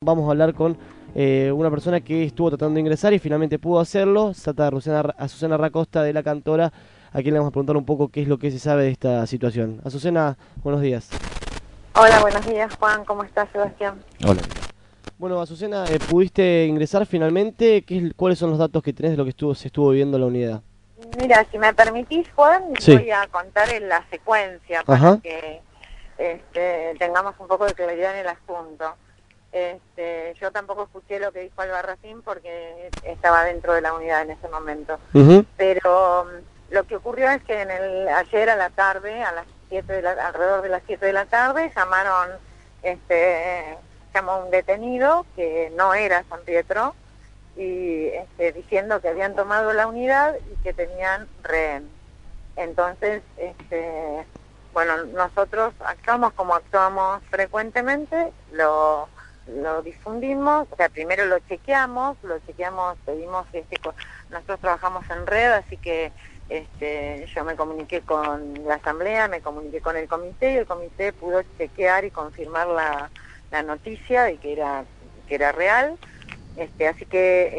vamos a hablar con una persona que estuvo tratando de ingresar y finalmente pudo hacerlo. Se trata de Azucena Racosta de la Cantora, a quien le vamos a preguntar un poco qué es lo que se sabe de esta situación. Azucena, buenos días. Hola, buenos días, Juan. ¿Cómo estás, Sebastián? Hola. Bueno, Azucena, ¿pudiste ingresar finalmente? ¿Cuáles son los datos que tenés de lo que se estuvo viviendo en la unidad? Mira, si me permitís, Juan, Sí. voy a contar en la secuencia para Ajá. que tengamos un poco de claridad en el asunto. Yo tampoco escuché lo que dijo Albarracín porque estaba dentro de la unidad en ese momento. Mhm. Pero lo que ocurrió es que ayer a la tarde, a las alrededor de las 7 de la tarde, llamó un detenido que no era San Pietro, y diciendo que habían tomado la unidad y que tenían rehén. Entonces, bueno, nosotros actuamos como actuamos frecuentemente, lo difundimos, o sea, primero lo chequeamos, pedimos, nosotros trabajamos en red, así que yo me comuniqué con la asamblea, me comuniqué con el comité, y el comité pudo chequear y confirmar la noticia de que era real. Así que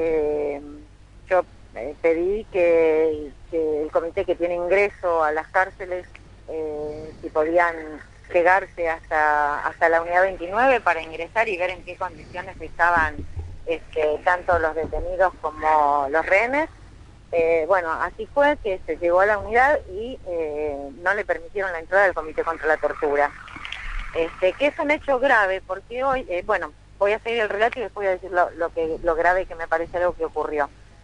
yo pedí que el comité que tiene ingreso a las cárceles, si podían llegarse hasta la unidad 29 para ingresar y ver en qué condiciones estaban tanto los detenidos como los rehenes. Bueno, así fue que se llegó a la unidad y no le permitieron la entrada del Comité contra la Tortura. Que es un hecho grave, porque hoy, bueno, voy a seguir el relato y después voy a decir lo grave que me parece lo que ocurrió.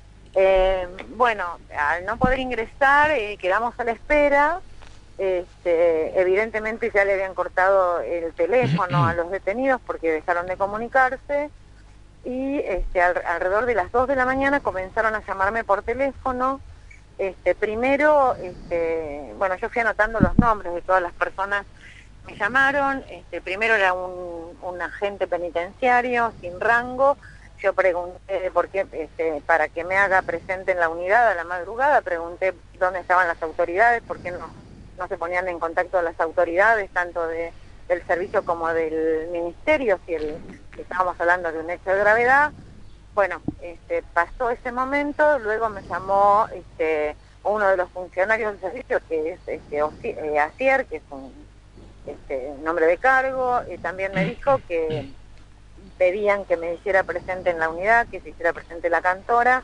Bueno, al no poder ingresar, quedamos a la espera. Evidentemente ya le habían cortado el teléfono a los detenidos porque dejaron de comunicarse, y alrededor de las 2 de la mañana comenzaron a llamarme por teléfono. Primero, bueno, yo fui anotando los nombres de todas las personas. Me llamaron, primero era un agente penitenciario sin rango. Yo pregunté por qué, para que me haga presente en la unidad a la madrugada, pregunté dónde estaban las autoridades, por qué no se ponían en contacto las autoridades, tanto del servicio como del ministerio, si estábamos hablando de un hecho de gravedad. Bueno, pasó ese momento, luego me llamó uno de los funcionarios del servicio, que es Asier, que es un nombre de cargo, y también me dijo que pedían que me hiciera presente en la unidad, que se hiciera presente la cantora,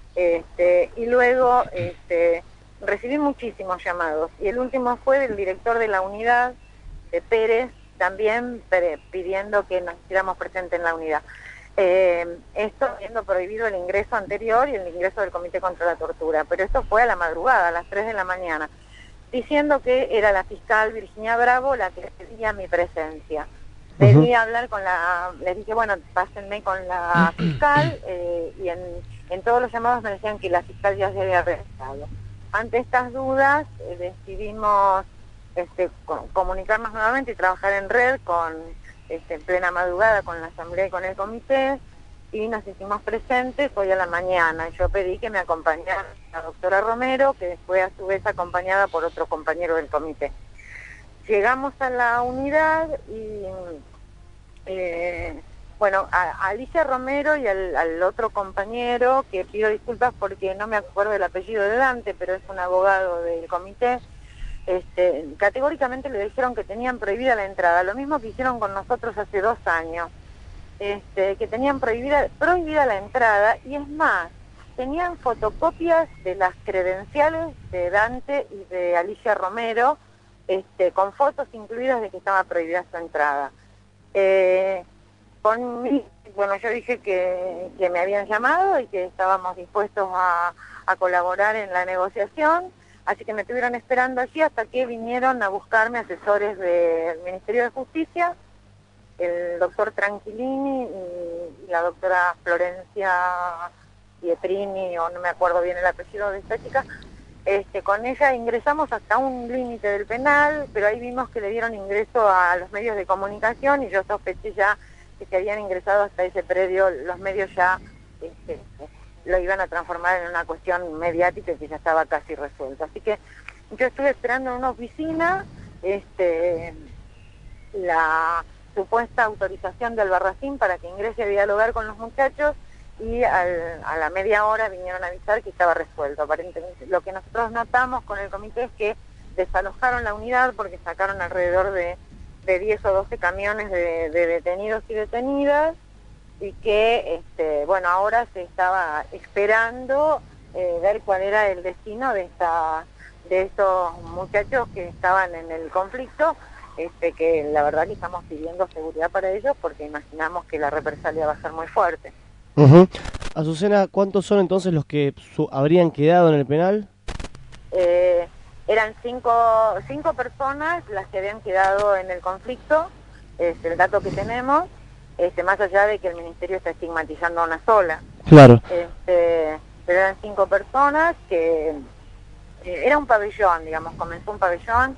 y luego recibí muchísimos llamados, y el último fue del director de la unidad, de Pérez, también pidiendo que nos hiciéramos presente en la unidad. Esto habiendo prohibido el ingreso anterior y el ingreso del Comité contra la Tortura, pero esto fue a la madrugada, a las 3 de la mañana, diciendo que era la fiscal Virginia Bravo la que pedía mi presencia. Pedí hablar les dije, bueno, pásenme con la fiscal, y en todos los llamados me decían que la fiscal ya se había regresado. Ante estas dudas, decidimos comunicarnos nuevamente y trabajar en red en plena madrugada con la asamblea y con el comité, y nos hicimos presentes hoy a la mañana. Yo pedí que me acompañara la doctora Romero, que fue a su vez acompañada por otro compañero del comité. Llegamos a la unidad y, bueno, a Alicia Romero y al otro compañero, que pido disculpas porque no me acuerdo del apellido de Dante, pero es un abogado del comité, categóricamente le dijeron que tenían prohibida la entrada, lo mismo que hicieron con nosotros hace 2 años. Que tenían prohibida la entrada, y es más, tenían fotocopias de las credenciales de Dante y de Alicia Romero, con fotos incluidas de que estaba prohibida su entrada. Bueno, yo dije que me habían llamado y que estábamos dispuestos a colaborar en la negociación, así que me estuvieron esperando allí hasta que vinieron a buscarme asesores del Ministerio de Justicia, el doctor Tranquilini y la doctora Florencia Pietrini, o no me acuerdo bien el apellido de esta chica. Con ella ingresamos hasta un límite del penal, pero ahí vimos que le dieron ingreso a los medios de comunicación, y yo sospeché ya que se habían ingresado hasta ese predio, los medios ya lo iban a transformar en una cuestión mediática que ya estaba casi resuelta. Así que yo estuve esperando en una oficina, la supuesta autorización de Albarracín para que ingrese a dialogar con los muchachos, y a la media hora vinieron a avisar que estaba resuelto. Aparentemente, lo que nosotros notamos con el comité es que desalojaron la unidad porque sacaron alrededor de 10 o 12 camiones de detenidos y detenidas, y que, bueno, ahora se estaba esperando ver cuál era el destino de estos muchachos que estaban en el conflicto, que la verdad que estamos pidiendo seguridad para ellos porque imaginamos que la represalia va a ser muy fuerte. Azucena, ¿cuántos son entonces los que habrían quedado en el penal? Eran cinco personas las que habían quedado en el conflicto, es el dato que tenemos, más allá de que el Ministerio está estigmatizando a una sola. Claro. Pero eran 5 personas que era un pabellón, digamos, comenzó un pabellón,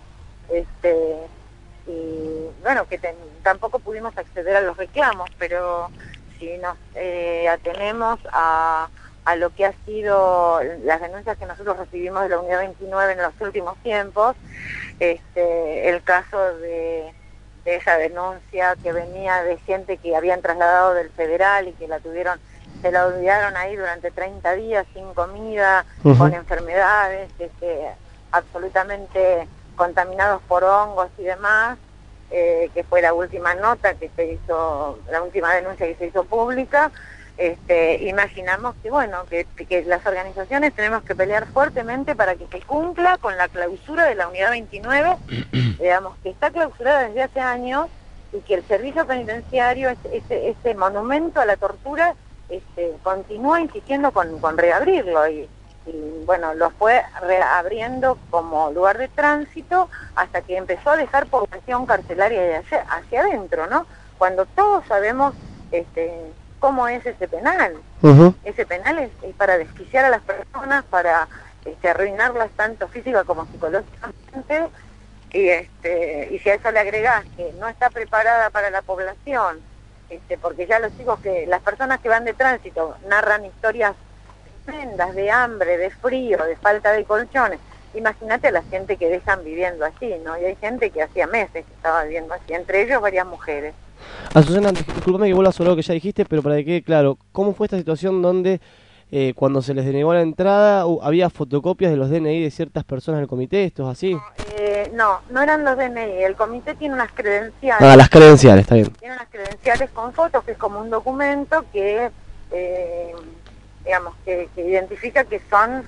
y bueno, que tampoco pudimos acceder a los reclamos, pero si nos atenemos a lo que ha sido las denuncias que nosotros recibimos de la Unidad 29 en los últimos tiempos, el caso de esa denuncia que venía de gente que habían trasladado del Federal y que se la olvidaron ahí durante 30 días sin comida, con enfermedades, absolutamente contaminados por hongos y demás, que fue la última nota que se hizo, la última denuncia que se hizo pública. Imaginamos que, bueno, que las organizaciones tenemos que pelear fuertemente para que se cumpla con la clausura de la Unidad 29, digamos, que está clausurada desde hace años, y que el servicio penitenciario, ese monumento a la tortura, continúa insistiendo con reabrirlo, y bueno, lo fue reabriendo como lugar de tránsito hasta que empezó a dejar población carcelaria hacia adentro, ¿no? Cuando todos sabemos cómo es ese penal. Ese penal es para desquiciar a las personas, para arruinarlas tanto física como psicológicamente, y si a eso le agregás que no está preparada para la población, porque ya las personas que van de tránsito narran historias tremendas de hambre, de frío, de falta de colchones. Imagínate a la gente que dejan viviendo así, ¿no? Y hay gente que hacía meses que estaba viviendo así, entre ellos varias mujeres. Azucena, discúlpame que vuelva sobre lo que ya dijiste, pero para que quede claro, ¿cómo fue esta situación donde cuando se les denegó la entrada había fotocopias de los DNI de ciertas personas del comité? ¿Esto es así? No eran los DNI, el comité tiene unas credenciales. Ah, las credenciales, está bien. Tiene unas credenciales con fotos, que es como un documento que, digamos, que identifica que son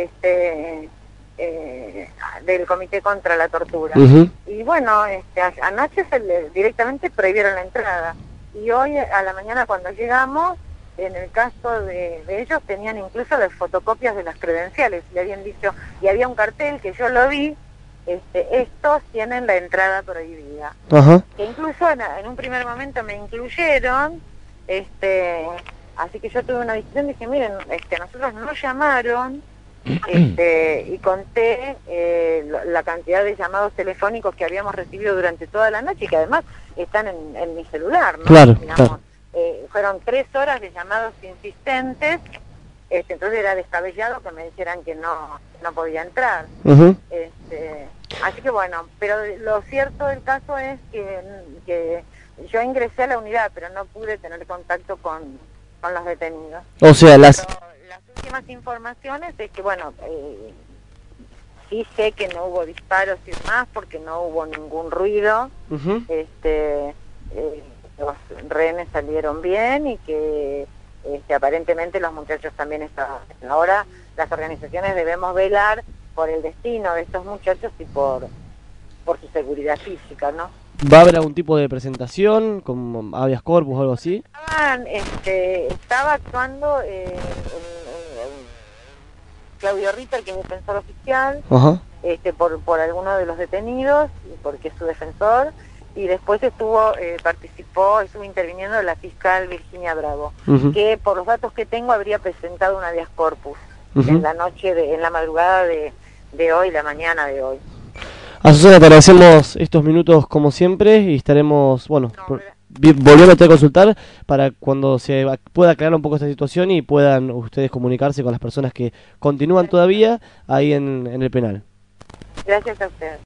del Comité contra la Tortura. Y bueno, anoche directamente prohibieron la entrada, y hoy a la mañana cuando llegamos, en el caso de ellos, tenían incluso las fotocopias de las credenciales, le habían dicho, y había un cartel que yo lo vi, estos tienen la entrada prohibida. Que incluso en un primer momento me incluyeron, así que yo tuve una discusión, dije, miren, nosotros nos llamaron, y conté la cantidad de llamados telefónicos que habíamos recibido durante toda la noche, y que además están en mi celular, ¿no? Claro, digamos, claro. Fueron 3 horas de llamados insistentes, entonces era descabellado que me dijeran que no podía entrar. Así que bueno, pero lo cierto del caso es que yo ingresé a la unidad, pero no pude tener contacto con los detenidos. O sea, las últimas informaciones es que, bueno, sí sé que no hubo disparos y demás, porque no hubo ningún ruido, los rehenes salieron bien, y que aparentemente los muchachos también estaban. Ahora las organizaciones debemos velar por el destino de estos muchachos y por su seguridad física, ¿no? ¿Va a haber algún tipo de presentación, como habeas corpus o algo así? Estaba actuando Claudio Ritter, que es defensor oficial, por alguno de los detenidos, porque es su defensor, y después estuvo interviniendo la fiscal Virginia Bravo, que por los datos que tengo habría presentado un habeas corpus en la madrugada de hoy, la mañana de hoy. Azucena, te agradecemos estos minutos como siempre, y estaremos, volviendo a consultar para cuando se pueda aclarar un poco esta situación y puedan ustedes comunicarse con las personas que continúan todavía ahí en el penal. Gracias a ustedes.